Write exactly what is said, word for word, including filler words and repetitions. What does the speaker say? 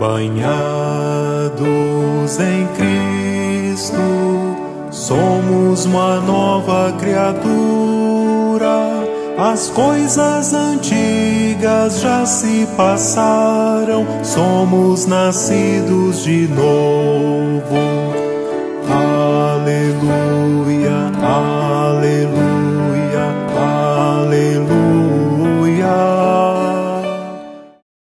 Banhados em Cristo, somos uma nova criatura. As coisas antigas já se passaram, somos nascidos de novo. Aleluia.